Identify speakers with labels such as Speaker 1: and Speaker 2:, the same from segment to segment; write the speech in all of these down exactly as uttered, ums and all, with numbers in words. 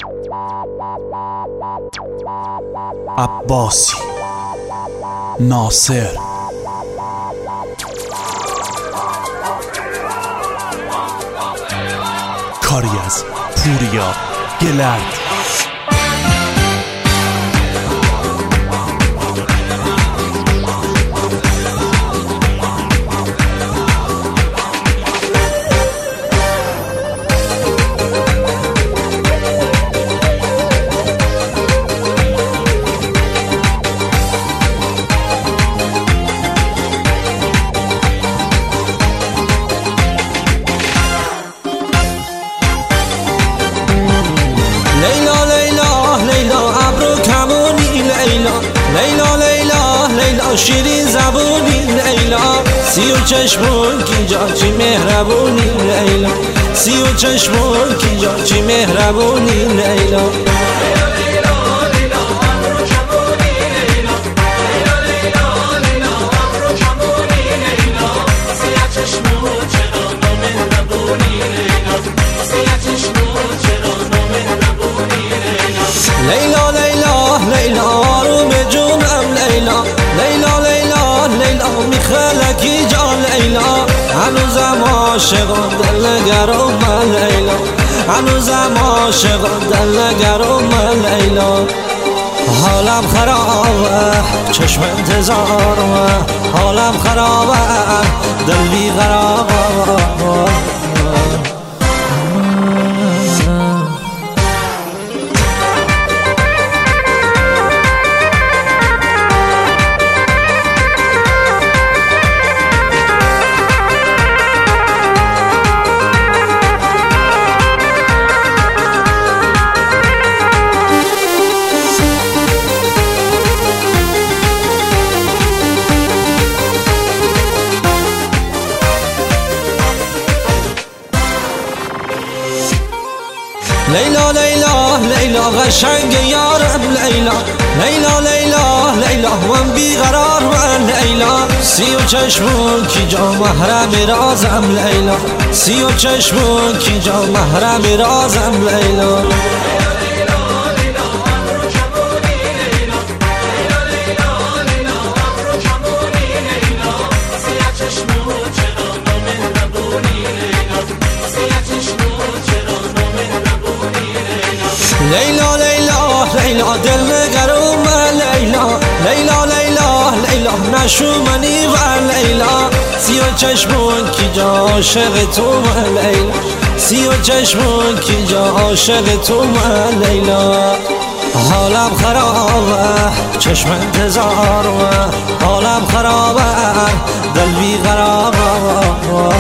Speaker 1: عباسی، ناصر، کاری از پوریا گلرد.
Speaker 2: لیلا لیلا لیلا ابرو کمونی لیلا لیلا لیلا لیلا شیرین زبونی لیلا سی و چشمون کی جا چی مهربونی لیلا سی و چشمون کی جا چی مهربونی لیلا لیلا لیلا لیلا آروم جونم لیلا لیلا لیلا لیلا میخلکی جان لیلا هنوزم عاشقم دل نگرم من لیلا هنوزم عاشقم دل نگرم من لیلا حالم خرابه چشم انتظارم حالم خرابه دل بیقرارم لیلا لیلا لیلا قشنگ یارم لیلا لیلا لیلا لیلا من بیقرار من لیلا سی و چشمون کی جا محرم رازم لیلا سی و چشمون کی جا محرم رازم لیلا لیلا لیلا لیلا دل نگرم لیلا لیلا لیلا لیلا نشو منی و لیلا سی و چشمون کی جا عاشق تو من لیلا سی و چشمون کی جا عاشق تو من لیلا حالم خرابه چشم انتظارم حالم خرابه دل بیقرارم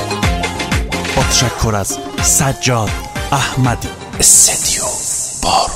Speaker 1: با تشکر از سجاد احمدی استدیو بار.